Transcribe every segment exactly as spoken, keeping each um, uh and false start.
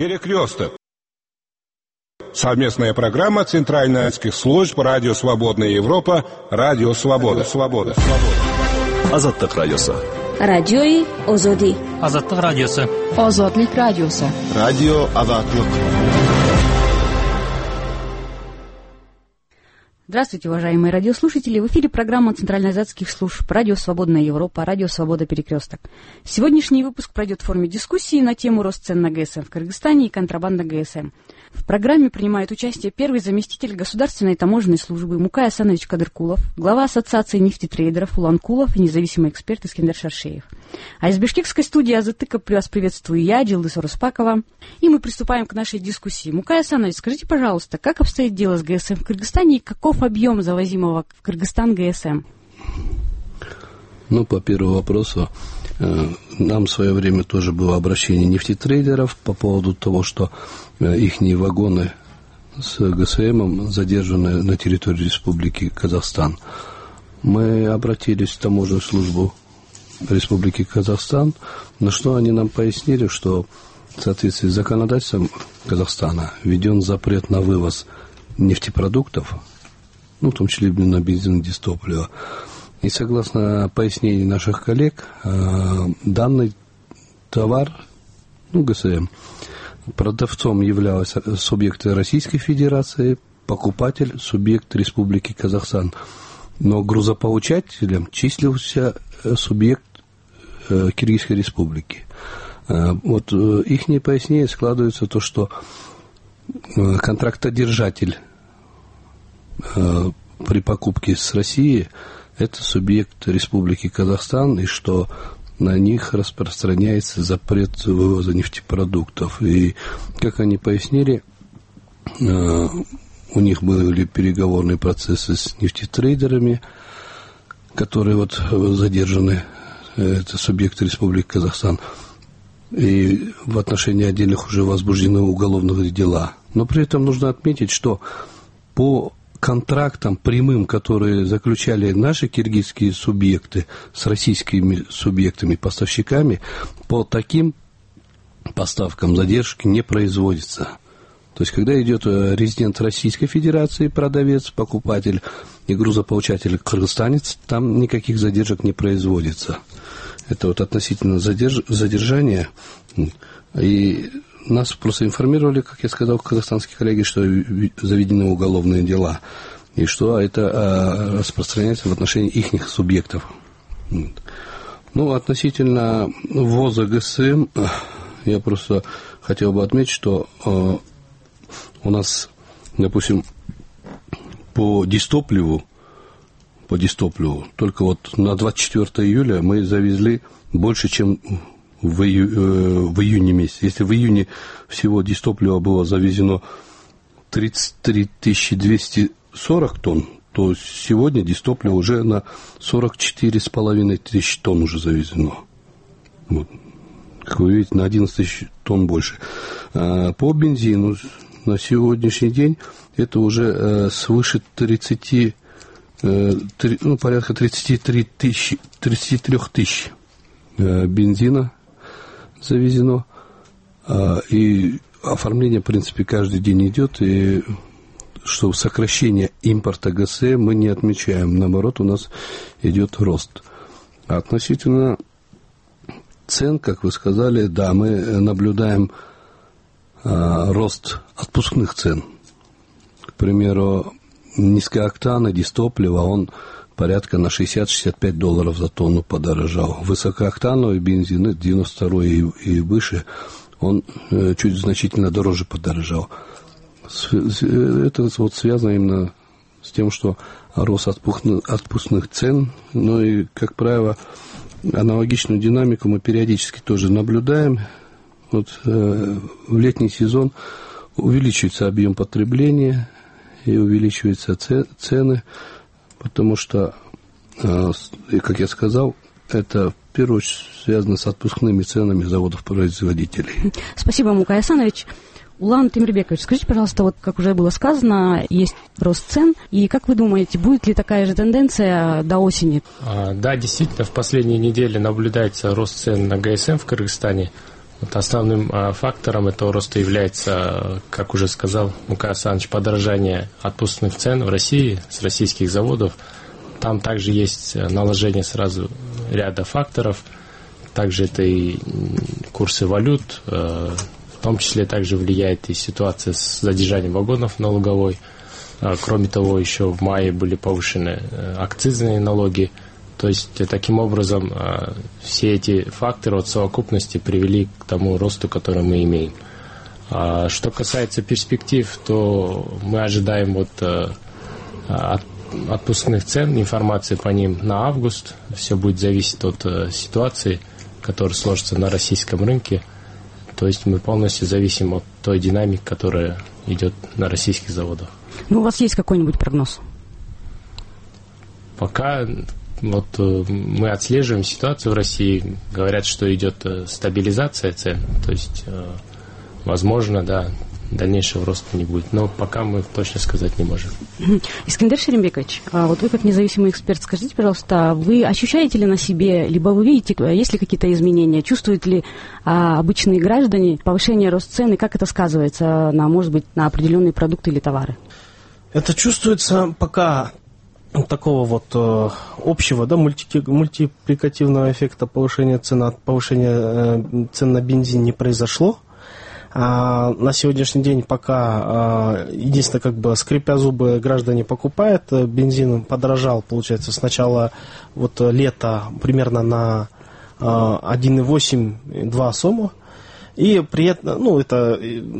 Перекресток. Совместная программа центральноазиатских служб Радио Свободная Европа, Радио Свобода. Свобода. Азаттык радиосы. Радиои Озоди. Азаттык радиосы. Озодлик радиосы. Радио Азаттык. Здравствуйте, уважаемые радиослушатели. В эфире программа центральноазиатских служб Радио Свободная Европа, Радио Свобода Перекресток. Сегодняшний выпуск пройдет в форме дискуссии на тему рост цен на ГСМ в Кыргызстане и контрабанда ГСМ. В программе принимает участие первый заместитель Государственной таможенной службы Мукай Асанович Кадыркулов, глава Ассоциации нефтетрейдеров Улан Кулов и независимый эксперт Искендер Шаршеев. А из бишкекской студии Азаттыка вас приветствую я, Дилдыс Орыспакова. И мы приступаем к нашей дискуссии. Мукай Асанович, скажите, пожалуйста, как обстоит дело с ГСМ в Кыргызстане и каков объем завозимого в Кыргызстан ГСМ? Ну, по первому вопросу, нам в свое время тоже было обращение нефтетрейдеров по поводу того, что их вагоны с ГСМом задержаны на территории Республики Казахстан. Мы обратились в таможенную службу Республики Казахстан, на что они нам пояснили, что в соответствии с законодательством Казахстана введен запрет на вывоз нефтепродуктов, ну, в том числе на бензин и дистопливо. И согласно пояснению наших коллег, данный товар, ну, ГСМ, продавцом являлся субъект Российской Федерации, покупатель субъект Республики Казахстан. Но грузополучателем числился субъект Киргизской Республики. Вот их пояснение складывается то, что контрактодержатель при покупке с России это субъект Республики Казахстан, и что на них распространяется запрет вывоза нефтепродуктов. И, как они пояснили, у них были переговорные процессы с нефтетрейдерами, которые вот задержаны, это субъекты Республики Казахстан, и в отношении отдельных уже возбуждены уголовные дела. Но при этом нужно отметить, что по контрактам прямым, которые заключали наши киргизские субъекты с российскими субъектами, поставщиками, по таким поставкам задержки не производится. То есть, когда идет резидент Российской Федерации, продавец, покупатель и грузополучатель кыргызстанец, там никаких задержек не производится. Это вот относительно задерж... задержания. И нас просто информировали, как я сказал, казахстанские коллеги, что заведены уголовные дела, и что это а, распространяется в отношении их субъектов. Ну, относительно ввоза ГСМ, я просто хотел бы отметить, что а, у нас, допустим, по дистопливу, по дистопливу, только вот на двадцать четвёртое июля мы завезли больше, чем В, ию, э, в июне месяце. Если в июне всего дистоплива было завезено тридцать три тысячи двести сорок тонн, то сегодня дистоплива уже на сорок четыре с половиной тысячи тонн уже завезено. Вот. Как вы видите, на одиннадцать тысяч тонн больше. А по бензину на сегодняшний день это уже э, свыше тридцати, э, три, ну, порядка тридцать три тысячи, тридцать три тысяч э, бензина завезено, и оформление, в принципе, каждый день идет, и что сокращение импорта ГСМ мы не отмечаем, наоборот, у нас идет рост. А относительно цен, как вы сказали, да, мы наблюдаем рост отпускных цен. К примеру, низкооктанный дистопливо, он порядка на шестьдесят-шестьдесят пять долларов за тонну подорожал. Высокооктановый бензин, девяносто второй и, и выше, он э, чуть значительно дороже подорожал. С, это вот связано именно с тем, что рост отпускных, отпускных цен, ну и, как правило, аналогичную динамику мы периодически тоже наблюдаем. Вот э, в летний сезон увеличивается объем потребления и увеличиваются цены, потому что, как я сказал, это в первую очередь связано с отпускными ценами заводов-производителей. Спасибо, Мукай Асанович. Улан Темирбекович, скажите, пожалуйста, вот как уже было сказано, есть рост цен, и как вы думаете, будет ли такая же тенденция до осени? А, да, действительно, в последние недели наблюдается рост цен на ГСМ в Кыргызстане. Вот основным а, фактором этого роста является, как уже сказал Мукай Асанович, подорожание отпускных цен в России с российских заводов. Там также есть наложение сразу ряда факторов. Также это и курсы валют, а, в том числе также влияет и ситуация с задержанием вагонов на Луговой. А, кроме того, еще в мае были повышены а, акцизные налоги. То есть, таким образом, все эти факторы от совокупности привели к тому росту, который мы имеем. Что касается перспектив, то мы ожидаем вот от отпускных цен, информации по ним на август. Все будет зависеть от ситуации, которая сложится на российском рынке. То есть, мы полностью зависим от той динамики, которая идет на российских заводах. Ну, у вас есть какой-нибудь прогноз? Пока... Вот мы отслеживаем ситуацию в России, говорят, что идет стабилизация цен, то есть, возможно, да, дальнейшего роста не будет, но пока мы точно сказать не можем. Искандер Шерембекович, вот вы как независимый эксперт, скажите, пожалуйста, вы ощущаете ли на себе, либо вы видите, есть ли какие-то изменения, чувствуют ли а, обычные граждане повышение роста цен, и как это сказывается на, может быть, на определенные продукты или товары? Это чувствуется пока... такого вот э, общего, да, мульти, мультипликативного эффекта повышения цен, от повышения э, цен на бензин не произошло. А на сегодняшний день пока э, единственное, как бы скрипя зубы, граждане покупают. Бензин подорожал, получается, с начала вот лета примерно на э, один и восемь - два сома. И при этом, ну, это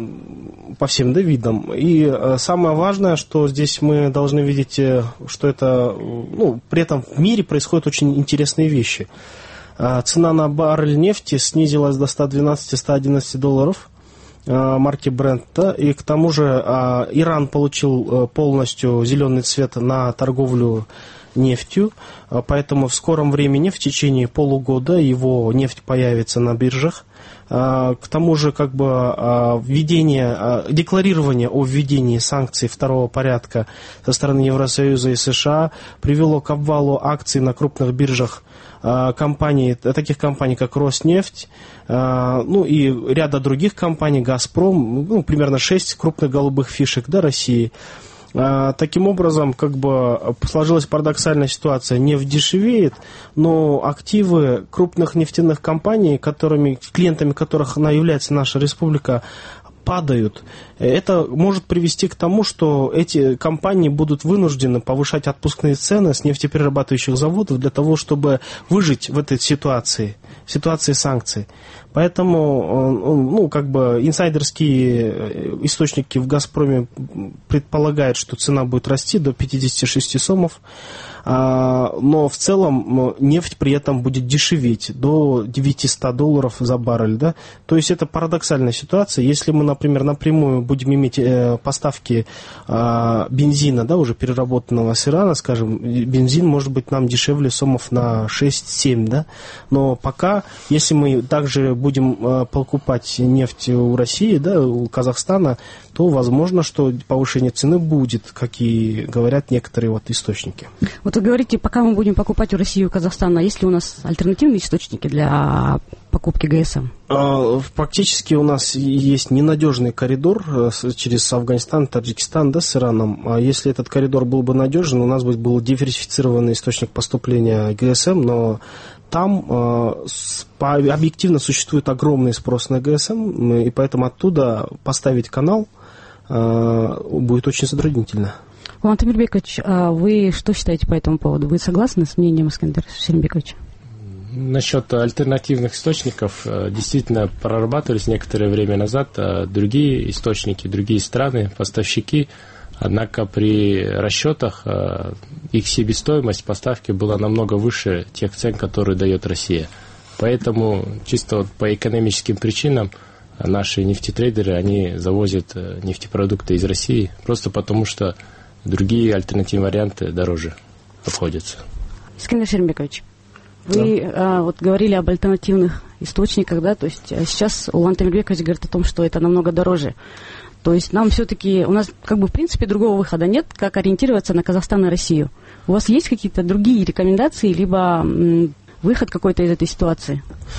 по всем, да, видам. И э, самое важное, что здесь мы должны видеть, э, что это, ну, при этом в мире происходят очень интересные вещи. Э, цена на баррель нефти снизилась до ста двенадцати - ста одиннадцати долларов э, марки Brent, да, и к тому же э, Иран получил э, полностью зеленый цвет на торговлю нефтью, э, поэтому в скором времени, в течение полугода, его нефть появится на биржах. К тому же, как бы, введение, декларирование о введении санкций второго порядка со стороны Евросоюза и США привело к обвалу акций на крупных биржах компаний, таких компаний, как Роснефть, ну и ряда других компаний, Газпром, ну, примерно шесть крупных голубых фишек, да, России. Таким образом, как бы сложилась парадоксальная ситуация. Нефть дешевеет, но активы крупных нефтяных компаний, которыми, клиентами которых она является наша республика, падают. Это может привести к тому, что эти компании будут вынуждены повышать отпускные цены с нефтеперерабатывающих заводов для того, чтобы выжить в этой ситуации, ситуации санкций. Поэтому, ну, как бы инсайдерские источники в «Газпроме» предполагают, что цена будет расти до пятидесяти шести сомов, но в целом нефть при этом будет дешеветь до девятисот долларов за баррель, да? То есть это парадоксальная ситуация. Если мы, например, напрямую будем иметь поставки бензина, да, уже переработанного с Ирана, скажем, бензин может быть нам дешевле сомов на шесть-семь, да? Но пока, если мы также будем покупать нефть у России, да, у Казахстана, то возможно, что повышение цены будет, как и говорят некоторые вот источники. Вот вы говорите, пока мы будем покупать у России и у Казахстана, есть ли у нас альтернативные источники для покупки ГСМ? Фактически у нас есть ненадежный коридор через Афганистан, Таджикистан, да, с Ираном. А если этот коридор был бы надежен, у нас бы был диверсифицированный источник поступления ГСМ, но там объективно существует огромный спрос на ГСМ, и поэтому оттуда поставить канал будет очень затруднительно. Улан Тамирбекович, а вы что считаете по этому поводу? Вы согласны с мнением Искандера Шерембековича? Насчет альтернативных источников действительно прорабатывались некоторое время назад другие источники, другие страны, поставщики. Однако при расчетах их себестоимость поставки была намного выше тех цен, которые дает Россия. Поэтому чисто вот по экономическим причинам наши нефтетрейдеры, они завозят нефтепродукты из России, просто потому что другие альтернативные варианты дороже обходятся. Искандер Шерембекович, вы да. а, вот говорили об альтернативных источниках, да, то есть сейчас Улан Тамирбекович говорит о том, что это намного дороже. То есть нам все-таки, у нас как бы в принципе другого выхода нет, как ориентироваться на Казахстан и Россию. У вас есть какие-то другие рекомендации, либо м, выход какой-то из этой ситуации?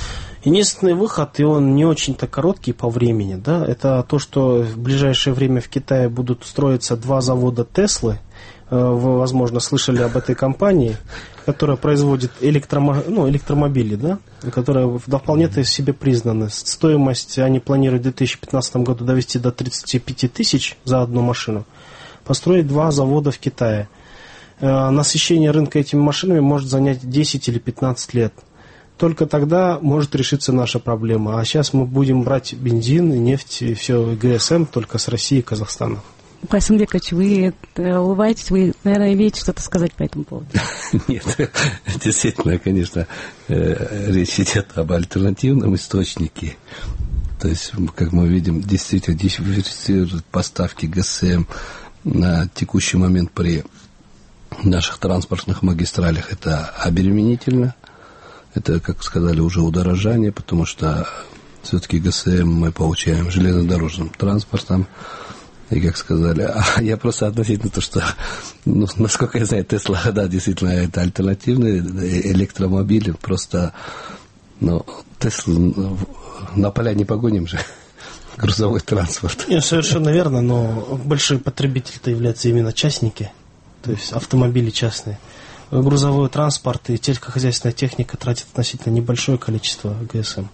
Единственный выход, и он не очень-то короткий по времени, да, это то, что в ближайшее время в Китае будут строиться два завода Теслы. Вы, возможно, слышали об этой компании, которая производит электромо... ну, электромобили, да, которая вполне-то себе признана. Стоимость они планируют в две тысячи пятнадцатом году довести до тридцати пяти тысяч за одну машину. Построить два завода в Китае. Насыщение рынка этими машинами может занять десять или пятнадцать лет. Только тогда может решиться наша проблема. А сейчас мы будем брать бензин, нефть и все ГСМ только с России и Казахстана. Кайсан Бекович, вы улыбаетесь, вы, наверное, имеете что-то сказать по этому поводу? Нет, действительно, конечно, речь идет об альтернативном источнике. То есть, как мы видим, действительно диверсифицируют поставки ГСМ на текущий момент при наших транспортных магистралях. Это обременительно. Это, как сказали, уже удорожание, потому что все-таки ГСМ мы получаем железнодорожным транспортом. И как сказали, а я просто относительно то, что, ну, насколько я знаю, Тесла, да, действительно, это альтернативный электромобиль, просто, ну, Теслу на поля не погоним же, грузовой транспорт. Нет, совершенно верно, но большой потребитель-то являются именно частники, то есть автомобили частные. Грузовой транспорт и сельскохозяйственная техника тратят относительно небольшое количество ГСМ.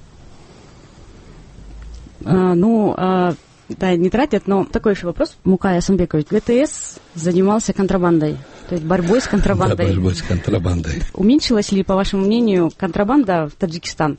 А, ну, а... Да, не тратят, но такой еще вопрос. Мукай Асанбекович, ГТС занимался контрабандой, то есть борьбой с контрабандой. Да, борьбой с контрабандой. Уменьшилась ли, по вашему мнению, контрабанда в Таджикистан?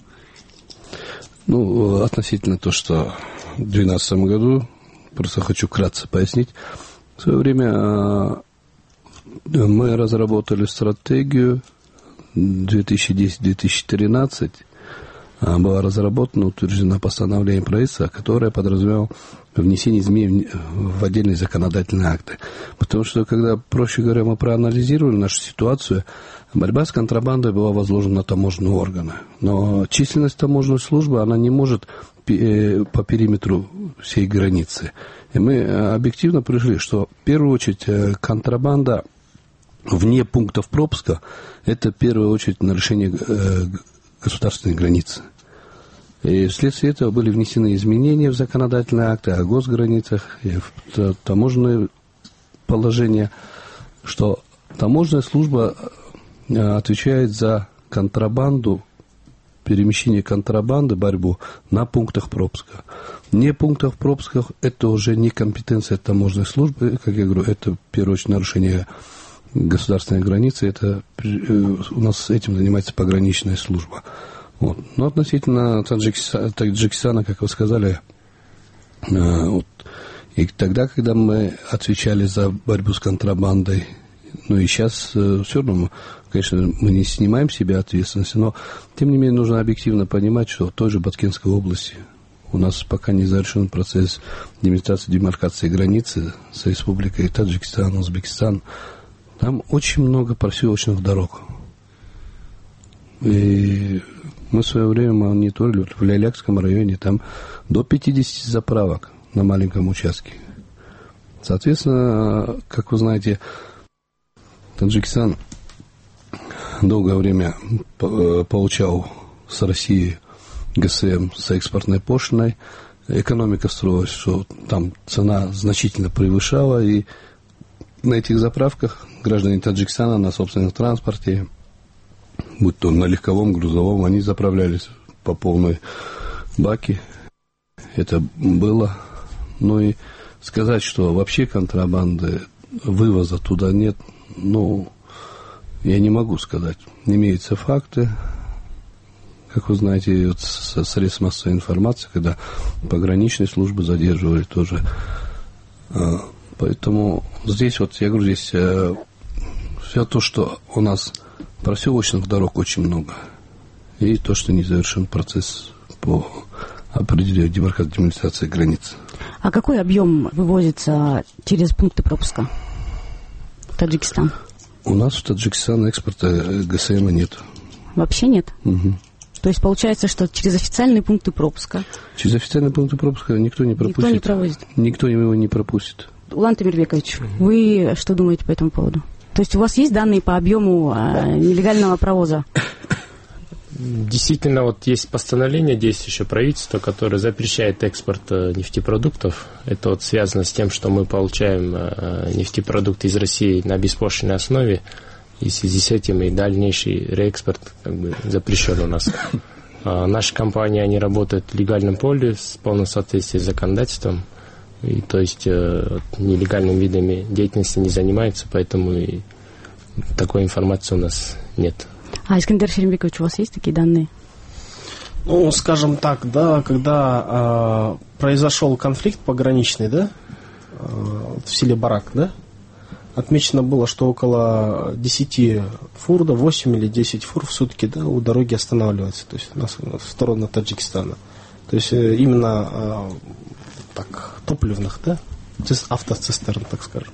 Ну, относительно то, что в две тысячи двенадцатом году, просто хочу вкратце пояснить, в свое время мы разработали стратегию две тысячи десятый - две тысячи тринадцатый, была разработана, утверждена постановлением правительства, которое подразумевало внесение изменений в отдельные законодательные акты. Потому что, когда, проще говоря, мы проанализировали нашу ситуацию, борьба с контрабандой была возложена на таможенные органы. Но численность таможенной службы, она не может по периметру всей границы. И мы объективно пришли, что в первую очередь контрабанда вне пунктов пропуска – это в первую очередь нарушение государственной границы. И вследствие этого были внесены изменения в законодательные акты о госграницах и в таможенные положения, что таможенная служба отвечает за контрабанду, перемещение контрабанды, борьбу на пунктах пропуска. Не пунктах пропуска это уже не компетенция таможенной службы, как я говорю, это в первую очередь нарушение государственной границы, это у нас этим занимается пограничная служба. Вот. Но относительно Таджикистана, Таджикистана, как вы сказали, вот, и тогда, когда мы отвечали за борьбу с контрабандой, ну и сейчас все равно, мы, конечно, мы не снимаем с себя ответственности, но тем не менее нужно объективно понимать, что в той же Баткенской области у нас пока не завершен процесс демилитаризации, демаркации границы с республикой Таджикистан, Узбекистан. Там очень много проселочных дорог. И мы в свое время мониторили в Лялякском районе, там до пятидесяти заправок на маленьком участке. Соответственно, как вы знаете, Таджикистан долгое время получал с России ГСМ с экспортной пошлиной. Экономика строилась, что там цена значительно превышала, и на этих заправках граждане Таджикистана на собственном транспорте, будь то на легковом, грузовом, они заправлялись по полной баке. Это было. Ну и сказать, что вообще контрабанды, вывоза туда нет, ну, я не могу сказать. Имеются факты, как вы знаете, вот со средств массовой информации, когда пограничные службы задерживали тоже. Поэтому здесь вот, я говорю, здесь э, все то, что у нас проселочных дорог очень много, и то, что не завершен процесс по определению демаркации, демилитаризации границ. А какой объем вывозится через пункты пропуска в Таджикистан? У нас в Таджикистан экспорта ГСМ нет. Вообще нет? Угу. То есть получается, что через официальные пункты пропуска? Через официальные пункты пропуска никто не пропустит. Никто не провозит? Никто его не пропустит. Улан Тамирбекович, вы что думаете по этому поводу? То есть у вас есть данные по объему а, нелегального провоза? Действительно, вот есть постановление действующего правительства, которое запрещает экспорт нефтепродуктов. Это вот связано с тем, что мы получаем нефтепродукты из России на беспошлинной основе, и в связи с этим и дальнейший реэкспорт как бы запрещен у нас. А наши компании, они работают в легальном поле с полным соответствием с законодательством, и, то есть нелегальными видами деятельности не занимаются, поэтому и такой информации у нас нет. А, Искандер Шерембекович, у вас есть такие данные? Ну, скажем так, да, когда э, произошел конфликт пограничный, да, э, в селе Барак, да, отмечено было, что около десять фур, да, восемь или десять фур в сутки, да, у дороги останавливается, то есть у нас в сторону Таджикистана. То есть э, именно э, так, топливных, да, автоцистерн, так скажем.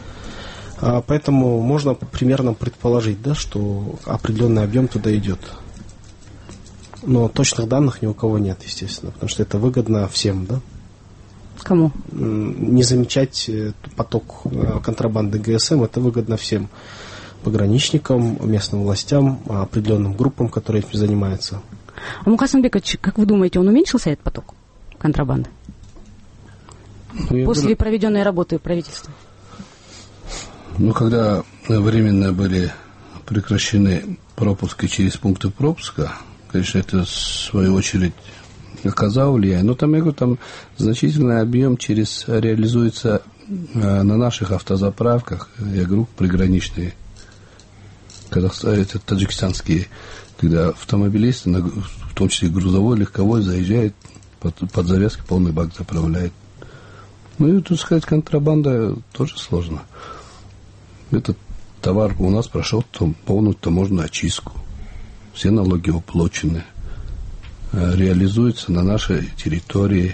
Поэтому можно примерно предположить, да, что определенный объем туда идет. Но точных данных ни у кого нет, естественно, потому что это выгодно всем, да? Кому? Не замечать поток контрабанды ГСМ, это выгодно всем пограничникам, местным властям, определенным группам, которые этим занимаются. А Мукасан Бекович, как вы думаете, он уменьшился, этот поток контрабанды? Ну, после думаю... проведенной работы правительства? Ну, когда временно были прекращены пропуски через пункты пропуска, конечно, это в свою очередь оказало влияние. Но там, я говорю, там значительный объем через реализуется на наших автозаправках, я говорю, приграничные, это таджикистанские, когда автомобилисты, в том числе грузовой, легковой, заезжает, под, под завязки полный бак заправляет. Ну и тут сказать, контрабанда тоже сложно. Этот товар у нас прошел полную таможенную очистку. Все налоги уплачены. Реализуется на нашей территории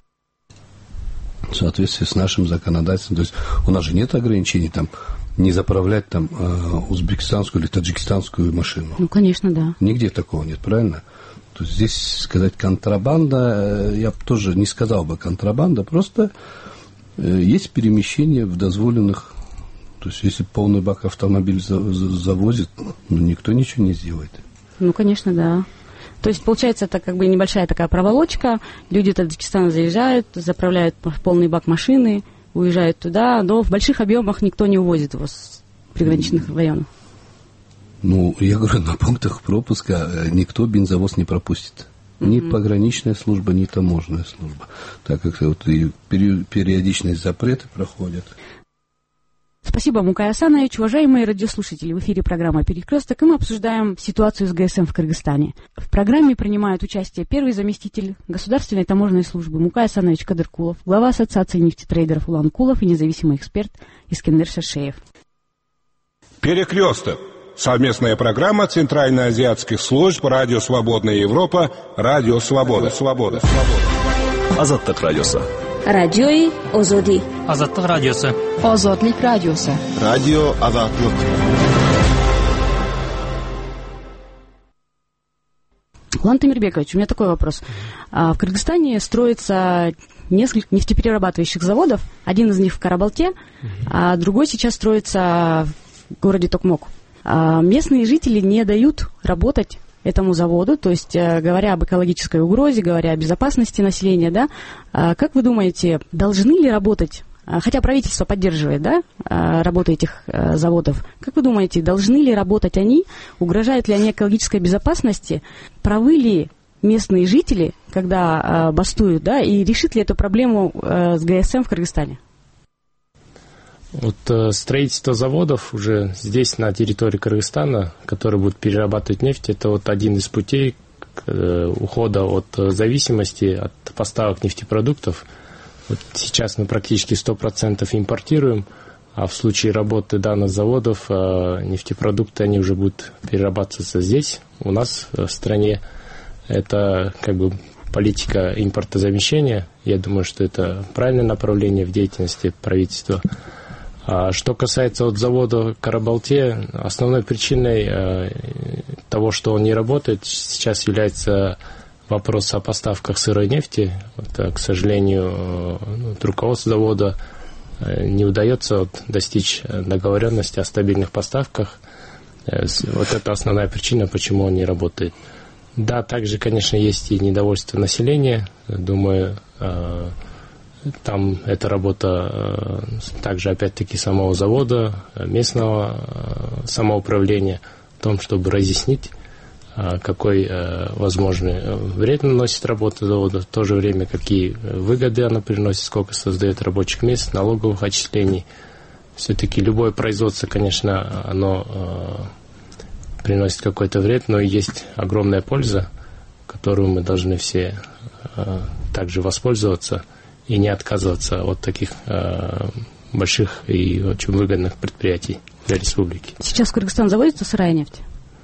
в соответствии с нашим законодательством. То есть у нас же нет ограничений там не заправлять там узбекистанскую или таджикистанскую машину. Ну, конечно, да. Нигде такого нет, правильно? То есть здесь сказать контрабанда, я бы тоже не сказал бы контрабанда, просто есть перемещение в дозволенных. То есть, если полный бак автомобиль завозит, ну, никто ничего не сделает. Ну, конечно, да. То есть, получается, это как бы небольшая такая проволочка. Люди в Таджикистан заезжают, заправляют полный бак машины, уезжают туда, но в больших объемах никто не увозит его с приграничных районов. Ну, я говорю, на пунктах пропуска никто бензовоз не пропустит. Ни mm-hmm. пограничная служба, ни таможенная служба. Так как вот и периодичность запреты проходят. Спасибо, Мукай Асанович. Уважаемые радиослушатели, в эфире программа «Перекресток», и мы обсуждаем ситуацию с ГСМ в Кыргызстане. В программе принимают участие первый заместитель Государственной таможенной службы Мукай Асанович Кадыркулов, глава Ассоциации нефтетрейдеров Улан Кулов и независимый эксперт Искандер Шершеев. «Перекресток» — совместная программа Центральноазиатских служб «Радио Свободная Европа», «Радио Свобода». Свобода. Азаттык радиосы. Радиои Озоди. Азаттык радиосы. Озодлик радиосы. Радио Азаттык. Улан Тамирбекович, у меня такой вопрос. В Кыргызстане строится несколько нефтеперерабатывающих заводов. Один из них в Карабалте, а другой сейчас строится в городе Токмок. Местные жители не дают работать этому заводу, то есть говоря об экологической угрозе, говоря о безопасности населения, да, как вы думаете, должны ли работать, хотя правительство поддерживает, да, работу этих заводов, как вы думаете, должны ли работать они, угрожают ли они экологической безопасности, правы ли местные жители, когда бастуют, да, и решит ли эту проблему с ГСМ в Кыргызстане? Вот э, строительство заводов уже здесь, на территории Кыргызстана, которые будут перерабатывать нефть, это вот один из путей э, ухода от зависимости от поставок нефтепродуктов. Вот сейчас мы практически сто процентов импортируем, а в случае работы данных заводов э, нефтепродукты, они уже будут перерабатываться здесь, у нас в стране. Это как бы политика импортозамещения. Я думаю, что это правильное направление в деятельности правительства. А что касается вот завода в Карабалте, основной причиной э, того, что он не работает, сейчас является вопрос о поставках сырой нефти. Вот, к сожалению, э, ну, руководству завода э, не удается вот, достичь договоренности о стабильных поставках. Э, вот это основная причина, почему он не работает. Да, также, конечно, есть и недовольство населения. Думаю, там эта работа также, опять-таки, самого завода, местного самоуправления в том, чтобы разъяснить, какой возможный вред наносит работа завода, в то же время какие выгоды она приносит, сколько создает рабочих мест, налоговых отчислений. Все-таки любое производство, конечно, оно приносит какой-то вред, но есть огромная польза, которую мы должны все также воспользоваться и не отказываться от таких больших и очень выгодных предприятий для республики. Сейчас в Кыргызстан завозится сырая нефть?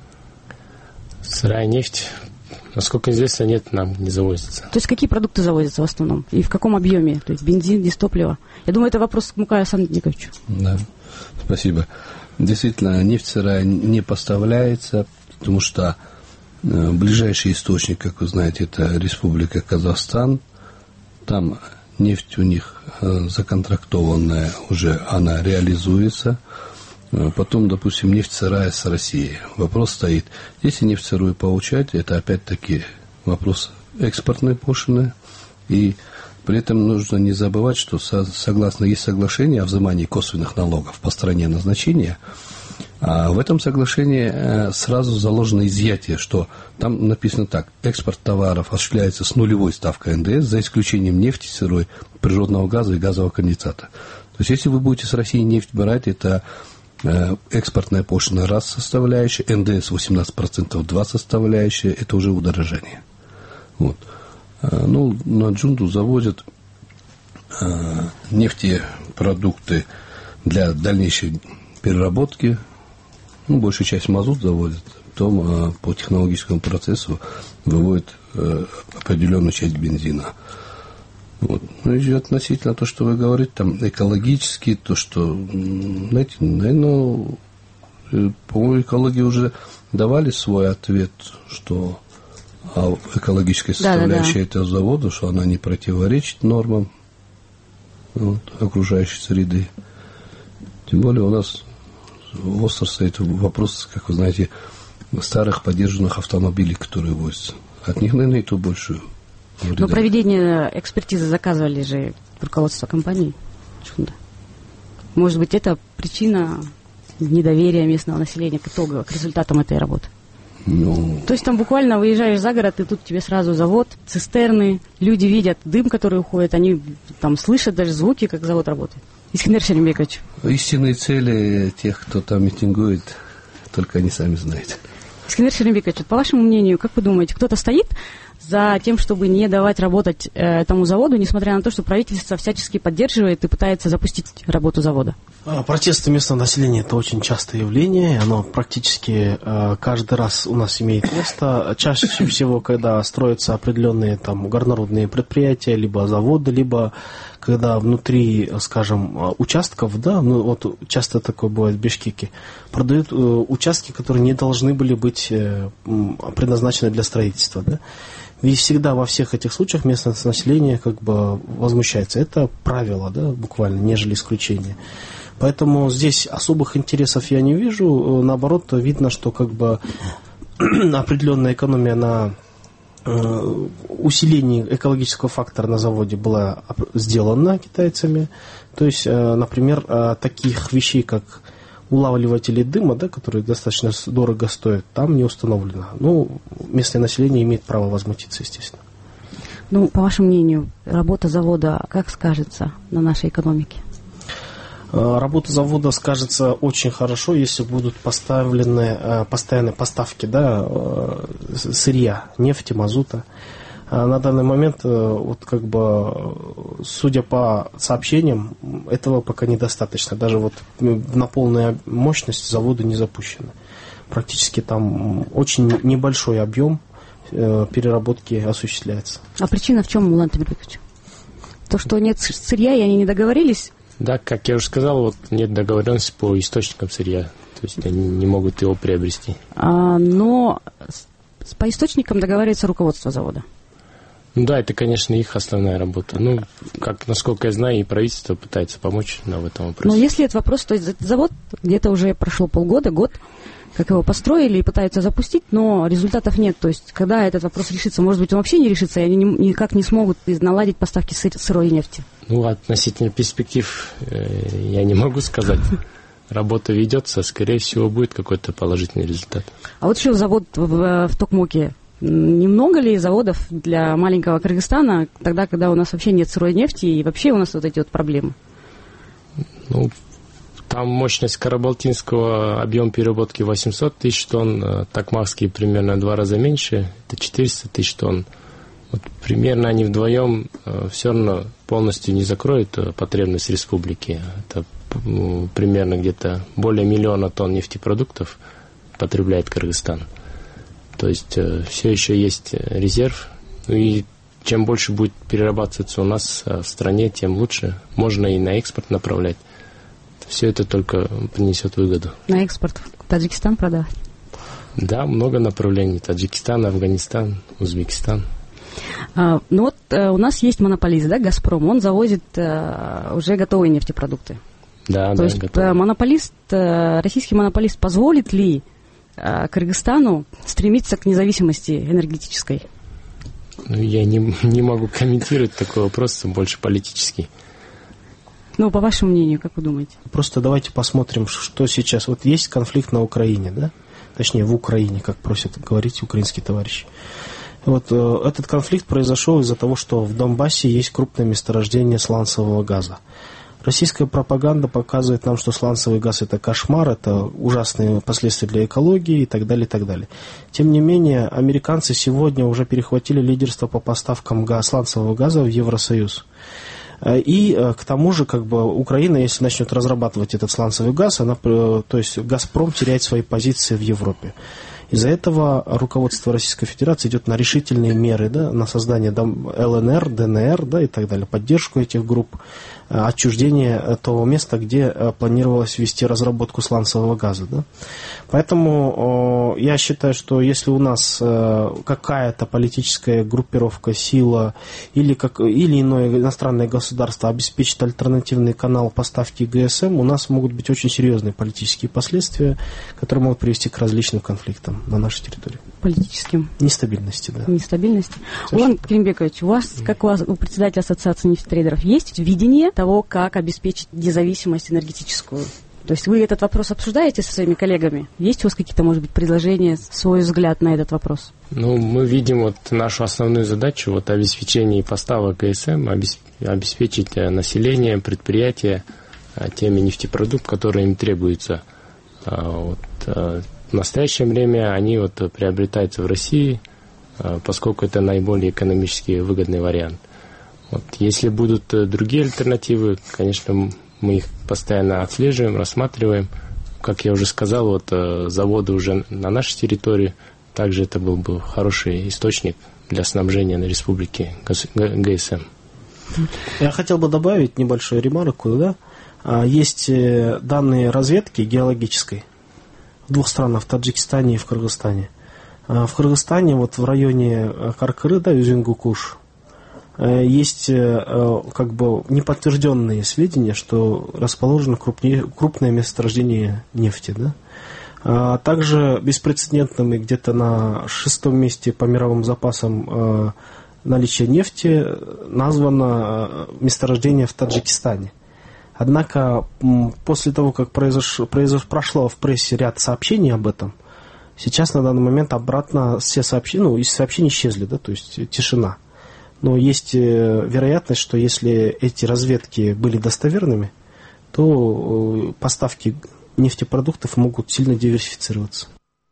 Сырая нефть, насколько известно, нет, нам не завозится. То есть какие продукты завозятся в основном? И в каком объеме? То есть бензин, дистопливо? Я думаю, это вопрос к Мукаю Сандниковичу. Да, спасибо. Действительно, нефть сырая не поставляется, потому что ближайший источник, как вы знаете, это Республика Казахстан. Там нефть у них законтрактованная уже, она реализуется. Потом, допустим, нефть сырая с Россией. Вопрос стоит, если нефть сырую получать, это опять-таки вопрос экспортной пошлины. И при этом нужно не забывать, что согласно есть соглашение о взимании косвенных налогов по стране назначения, а в этом соглашении сразу заложено изъятие, что там написано так: экспорт товаров осуществляется с нулевой ставкой эн дэ эс, за исключением нефти сырой, природного газа и газового конденсата. То есть, если вы будете с России нефть брать, это экспортная пошлина раз составляющая, эн дэ эс восемнадцать процентов два составляющая, это уже удорожание. Вот. Ну, на Джунду завозят нефтепродукты для дальнейшей переработки. Ну, большую часть мазут заводят, потом по технологическому процессу выводят определенную часть бензина. Вот. Ну, и относительно того, что вы говорите, там экологически, то, что, знаете, наверное, по-моему, экологии уже давали свой ответ, что экологическая составляющая да, да, да. этого завода, что она не противоречит нормам вот, окружающей среды. Тем более у нас остро стоит вопрос, как вы знаете, старых подержанных автомобилей, которые возятся. От них, наверное, и то больше. Но проведение экспертизы заказывали же руководство компании. Может быть, это причина недоверия местного населения к итогу, к результатам этой работы? Ну... То есть там буквально выезжаешь за город, и тут тебе сразу завод, цистерны, люди видят дым, который уходит, они там слышат даже звуки, как завод работает. Искандер Шерембекович. Истинные цели тех, кто там митингует, только они сами знают. Искандер Шерембекович, по вашему мнению, как вы думаете, кто-то стоит за тем, чтобы не давать работать э, этому заводу, несмотря на то, что правительство всячески поддерживает и пытается запустить работу завода? Протесты местного населения – это очень частое явление, оно практически э, каждый раз у нас имеет место. Чаще всего, когда строятся определенные там горнорудные предприятия, либо заводы, либо когда внутри, скажем, участков, да, ну вот часто такое бывает в Бишкеке, продают э, участки, которые не должны были быть э, предназначены для строительства, да. И всегда во всех этих случаях местное население как бы возмущается. Это правило, да, буквально, нежели исключение. Поэтому здесь особых интересов я не вижу. Наоборот, видно, что как бы определенная экономия на э, усилении экологического фактора на заводе была сделана китайцами. То есть, э, например, э, таких вещей, как улавливатели дыма, да, которые достаточно дорого стоят, там не установлено. Ну, местное население имеет право возмутиться, естественно. Ну, по вашему мнению, работа завода как скажется на нашей экономике? Работа завода скажется очень хорошо, если будут поставлены постоянные поставки, да, сырья, нефти, мазута. На данный момент, вот как бы, судя по сообщениям, этого пока недостаточно. Даже вот на полную мощность завода не запущено. Практически там очень небольшой объем переработки осуществляется. А причина в чем, Мулан Темирбекович? То, что нет сырья, и они не договорились? Да, как я уже сказал, вот нет договоренности по источникам сырья. То есть они не могут его приобрести. А, но по источникам договаривается руководство завода. Ну да, это, конечно, их основная работа. Ну, как, насколько я знаю, и правительство пытается помочь нам в этом вопросе. Но если этот вопрос, то есть этот завод где-то уже прошло полгода, год, как его построили и пытаются запустить, но результатов нет. То есть, когда этот вопрос решится, может быть, он вообще не решится, и они никак не смогут наладить поставки сыр, сырой нефти? Ну, относительно перспектив э, я не могу сказать. Работа ведется, скорее всего, будет какой-то положительный результат. А вот еще завод в, в Токмоке. Немного ли заводов для маленького Кыргызстана, тогда, когда у нас вообще нет сырой нефти, и вообще у нас вот эти вот проблемы? Ну, там мощность Карабалтинского, объем переработки восемьсот тысяч тонн, Токмакский примерно два раза меньше, это четыреста тысяч тонн. Вот примерно они вдвоем э, все равно полностью не закроют э, потребность республики. Это э, примерно где-то более миллиона тонн нефтепродуктов потребляет Кыргызстан. То есть э, все еще есть резерв. Ну и чем больше будет перерабатываться у нас в стране, тем лучше. Можно и на экспорт направлять. Все это только принесет выгоду. На экспорт в Таджикистан продавать? Да, много направлений. Таджикистан, Афганистан, Узбекистан. А, ну вот а, у нас есть монополист, да, «Газпром». Он завозит а, уже готовые нефтепродукты. Да, То да, есть готовы. монополист, а, российский монополист позволит ли а, Кыргызстану стремиться к независимости энергетической? Ну, я не, не могу комментировать такой вопрос, больше политический. Ну, по вашему мнению, как вы думаете? Просто давайте посмотрим, что сейчас. Вот есть конфликт на Украине, да? Точнее, в Украине, как просят говорить украинские товарищи. Вот э, этот конфликт произошел из-за того, что в Донбассе есть крупное месторождение сланцевого газа. Российская пропаганда показывает нам, что сланцевый газ – это кошмар, это ужасные последствия для экологии и так далее, и так далее. Тем не менее, американцы сегодня уже перехватили лидерство по поставкам газ, сланцевого газа в Евросоюз. И к тому же, как бы, Украина, если начнет разрабатывать этот сланцевый газ, она, то есть «Газпром» теряет свои позиции в Европе. Из-за этого руководство Российской Федерации идет на решительные меры, да, на создание ЛНР, ДНР, да, и так далее, поддержку этих групп, отчуждение того места, где планировалось вести разработку сланцевого газа. Да. Поэтому я считаю, что если у нас какая-то политическая группировка, сила или, как, или иное иностранное государство обеспечит альтернативный канал поставки ГСМ, у нас могут быть очень серьезные политические последствия, которые могут привести к различным конфликтам на нашей территории. Политическим? Нестабильности, да. Нестабильности. Улан Керимбекович, у вас, как у вас, у председателя Ассоциации нефтетрейдеров, есть видение того, как обеспечить независимость энергетическую? То есть вы этот вопрос обсуждаете со своими коллегами? Есть у вас какие-то, может быть, предложения, свой взгляд на этот вопрос? Ну, мы видим вот нашу основную задачу, вот обеспечение поставок ГСМ, обеспечить население, предприятия теми нефтепродуктами, которые им требуются. Вот, в настоящее время они вот приобретаются в России, поскольку это наиболее экономически выгодный вариант. Вот, если будут другие альтернативы, конечно, мы их постоянно отслеживаем, рассматриваем. Как я уже сказал, вот заводы уже на нашей территории, также это был бы хороший источник для снабжения на республике ГСМ. Я хотел бы добавить небольшую ремарку, да? Есть данные разведки геологической в двух странах, в Таджикистане и в Кыргызстане. В Кыргызстане, вот в районе Каркыры, да, Юзенгукуш, есть как бы неподтвержденные сведения, что расположено крупнее, крупное месторождение нефти. Да? А также беспрецедентным и где-то на шестом месте по мировым запасам наличия нефти названо месторождение в Таджикистане. Однако после того, как произош... Произош... прошло в прессе ряд сообщений об этом, сейчас на данный момент обратно все сообщения, ну, из сообщений исчезли, да, то есть тишина. Но есть вероятность, что если эти разведки были достоверными, то поставки нефтепродуктов могут сильно диверсифицироваться.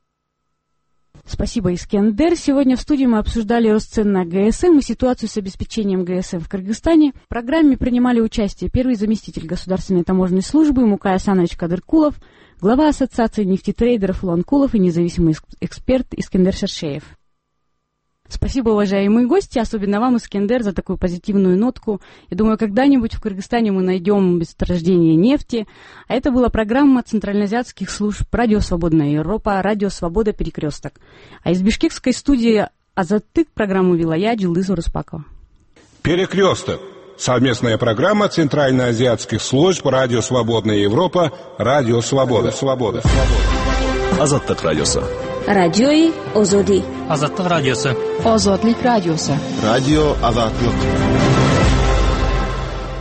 Спасибо, Искендер. Сегодня в студии мы обсуждали рост цен на ГСМ и ситуацию с обеспечением ГСМ в Кыргызстане. В программе принимали участие первый заместитель Государственной таможенной службы Мукай Асанович Кадыркулов, глава Ассоциации нефтетрейдеров Улан Кулов и независимый эксперт Искендер Шершеев. Спасибо, уважаемые гости, особенно вам, Искендер, за такую позитивную нотку. Я думаю, когда-нибудь в Кыргызстане мы найдем месторождение нефти. А это была программа центральноазиатских служб «Радио Свободная Европа», «Радио Свобода. Перекресток». А из бишкекской студии «Азаттык» программу вела я, Джилдыз Уруспакова. «Перекресток» — совместная программа центральноазиатских служб «Радио Свободная Европа», «Радио Свобода». Свобода. Свобода. Азаттык радиосу. Радиои Озоди. Азаттык радиосу. Озодлик радиосу. Радио Азаттык.